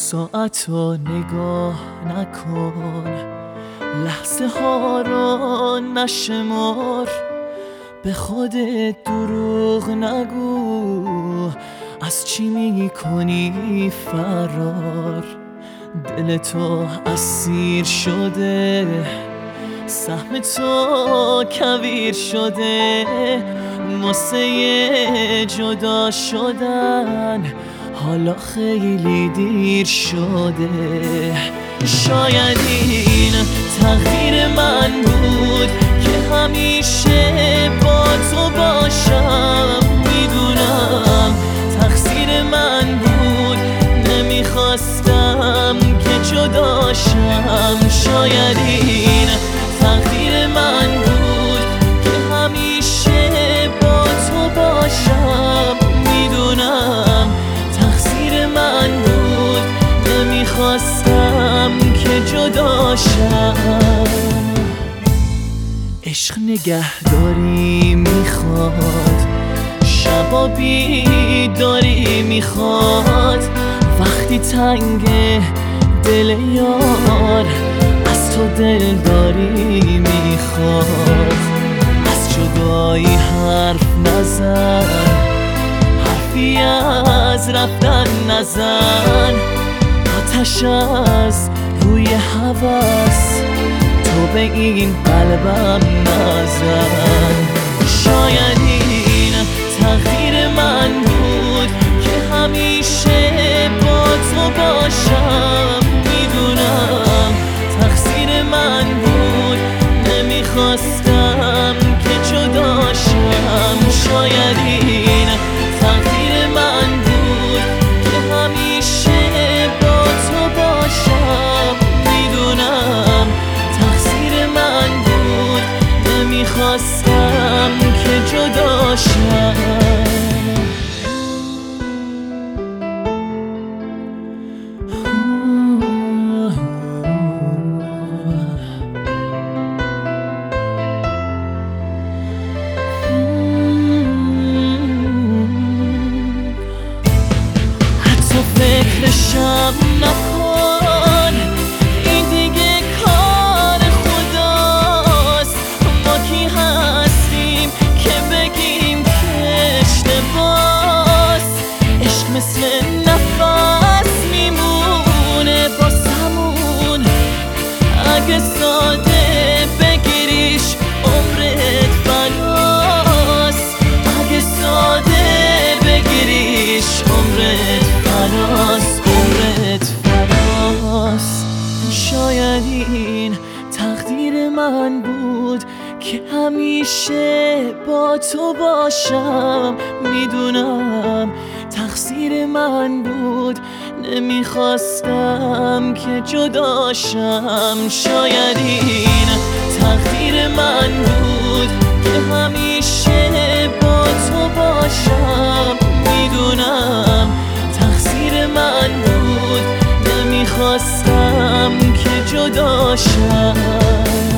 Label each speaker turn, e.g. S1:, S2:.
S1: ساعتو نگاه نکن، لحظه ها رو نشمار، به خودت دروغ نگو، از چی میکنی فرار؟ دل تو اسیر شده، سهم تو کویر شده، واسه جدا شدن حالا خیلی دیر شده. شاید این تقدیر من بود که همیشه با تو باشم، میدونم تقصیر من بود، نمیخواستم که جداشم. شاید این تقدیر من بود که همیشه با تو باشم، میدونم تقصیر من بود، نمیخواستم که جداشم. عشق نگهداری میخواد، شبا بیداری میخواد، وقتی تنگ دل یار از تو دلداری میخواد. از جدایی حرف نزن، حرفی از رفتن نزن، آتش از روی هوس تو به این قلبم نزن. شاید این تقدیر من بود که همیشه با تو باشم، میدونم تقصیر من بود، نمیخواستم که جداشم. شاید این تقدیر من بود که همیشه با تو باشم، میدونم تقصیر من بود، نمیخواستم که جداشم. فکرشم نکن، این دیگه کار خداست. ما کی هستیم که بگیم که اشتباست؟ عشق مثل نفس میمونه باسمون، اگه ساده بگیریش عمرت فناست، اگه ساده بگیریش عمرت عمرت فراست. شاید این تقدیر من بود که همیشه با تو باشم، میدونم تقصیر من بود، نمیخواستم که جداشم. شاید این تقدیر من بود که همیشه با تو باشم، میدونم تقصیر من بود، نمیخواستم که جداشم.